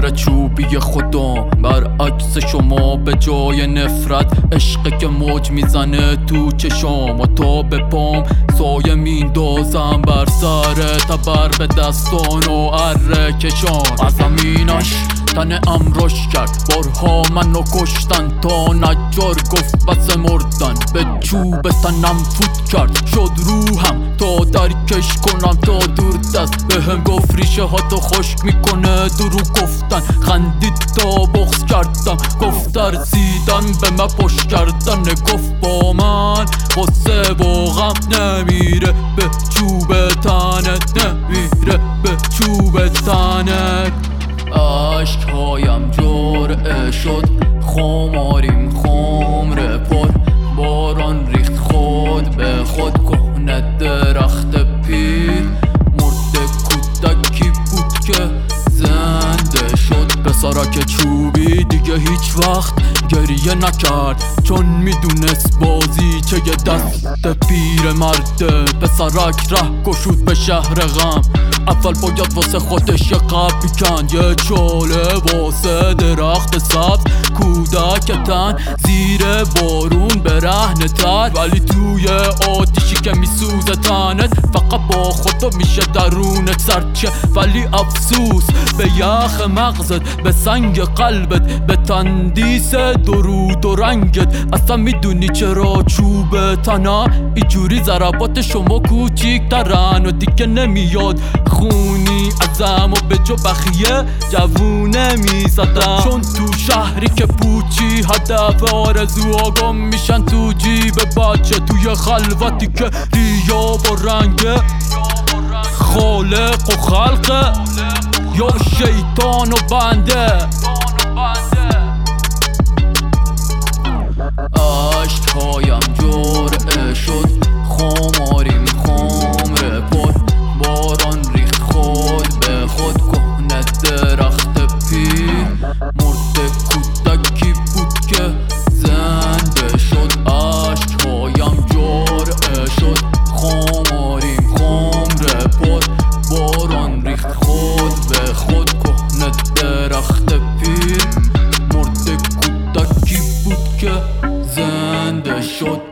پسر چوبی خودم، برعکس شما به جای نفرت عشقی که موج میزنه تو چشم و تا به پام سایه میندازم بر سر تبر به دستان و اره کشان. از زمینش تن امروش کرد، بارها منو کشتن تا نجار گفت بس مردن، به چوب تنم فوت کرد شد روحم تا درکش کنم تا دور دست. به هم گفت ریشه ها تو خشک میکنه درو گفتن، خندید تا بغض کردم گفت ترسیدن به من پشت کردن. گفت با من غصه و غم نمیره به چوب تنت، نمیره به چوب تنت. عشقهایم جرعه شد خماریم خمر پر، باران ریخت خود به خود کهنه درخت پیر. مرد کودکی بود که زنده شد، پسرک چوبی دیگه هیچ وقت گریه نکرد چون میدونست بازی چه یه دست پیر مرده. پسرک ره گشود به شهر غم، اول باید واسه خودش یه قبر بیکند، یه چاله واسه درخت سبز. کودک تن زیر بارون برهنه تر، ولی توی آتیشی که میسوزه تنت فقط با خدا میشه درونت سرچه. ولی افسوس به یخ مغزت، به سنگ قلبت، به تندیس درود و رنگت. اصلا میدونی چرا چوب تنه اینجوری ضربات شما کوچیک ترن و دیگه نمیاد خونی ازم و به جو بخیه جوونه میزدم. چون تو شهری که پوچی هدف آرزوها گم میشن تو جیب بچه، توی خلوتی که ریا و رنگه خالق و خلقه یا شیطان و بنده. عشقهایم جرعه شد خماریم خمر پر، باران ریخت خود به خود کهنه درخت پیر. مرد کودکی بود که زنده شد، عشقهایم جرعه شد خماریم خمر پر، باران ریخت خود به خود کهنه درخت پیر. مرد کودکی بود که زنده شد.